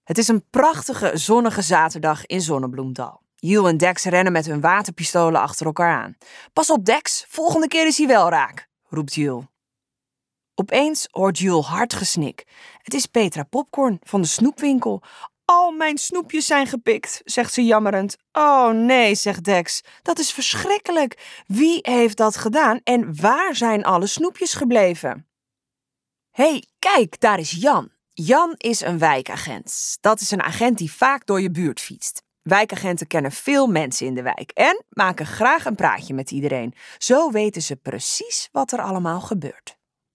Het is een prachtige, zonnige zaterdag in Zonnebloemdal. Jules en Dex rennen met hun waterpistolen achter elkaar aan. Pas op, Dex, volgende keer is hij wel raak, roept Jules. Opeens hoort Jules hard gesnik. Het is Petra Popcorn van de snoepwinkel. Al mijn snoepjes zijn gepikt, zegt ze jammerend. Oh nee, zegt Dex, dat is verschrikkelijk. Wie heeft dat gedaan en waar zijn alle snoepjes gebleven? Hé, kijk, daar is Jan. Jan is een wijkagent. Dat is een agent die vaak door je buurt fietst. Wijkagenten kennen veel mensen in de wijk en maken graag een praatje met iedereen. Zo weten ze precies wat er allemaal gebeurt.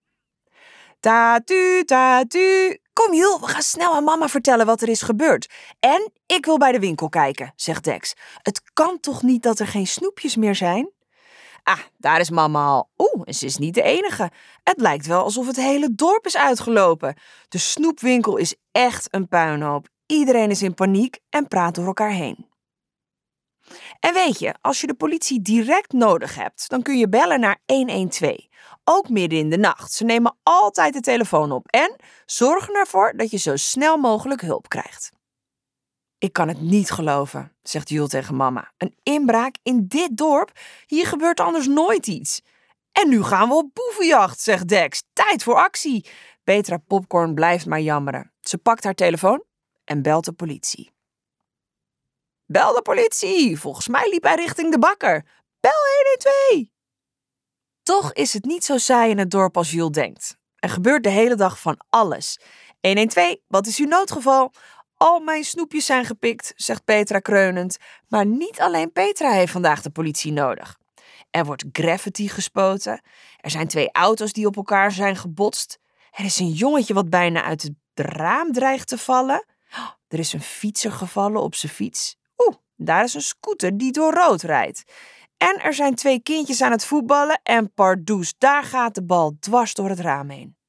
Tatu, tatu. Kom Jules, we gaan snel aan mama vertellen wat er is gebeurd. En ik wil bij de winkel kijken, zegt Dex. Het kan toch niet dat er geen snoepjes meer zijn? Ah, daar is mama al. En ze is niet de enige. Het lijkt wel alsof het hele dorp is uitgelopen. De snoepwinkel is echt een puinhoop. Iedereen is in paniek en praat door elkaar heen. En weet je, als je de politie direct nodig hebt, dan kun je bellen naar 112. Ook midden in de nacht. Ze nemen altijd de telefoon op en zorgen ervoor dat je zo snel mogelijk hulp krijgt. Ik kan het niet geloven, zegt Jules tegen mama. Een inbraak in dit dorp? Hier gebeurt anders nooit iets. En nu gaan we op boevenjacht, zegt Dex. Tijd voor actie. Petra Popcorn blijft maar jammeren. Ze pakt haar telefoon en belt de politie. Bel de politie. Volgens mij liep hij richting de bakker. Bel 112. Toch is het niet zo saai in het dorp als Jules denkt. Er gebeurt de hele dag van alles. 112, wat is uw noodgeval? Al mijn snoepjes zijn gepikt, zegt Petra kreunend. Maar niet alleen Petra heeft vandaag de politie nodig. Er wordt graffiti gespoten. Er zijn 2 auto's die op elkaar zijn gebotst. Er is een jongetje wat bijna uit het raam dreigt te vallen. Er is een fietser gevallen op zijn fiets. Daar is een scooter die door rood rijdt. En er zijn 2 kindjes aan het voetballen en pardoes, daar gaat de bal dwars door het raam heen.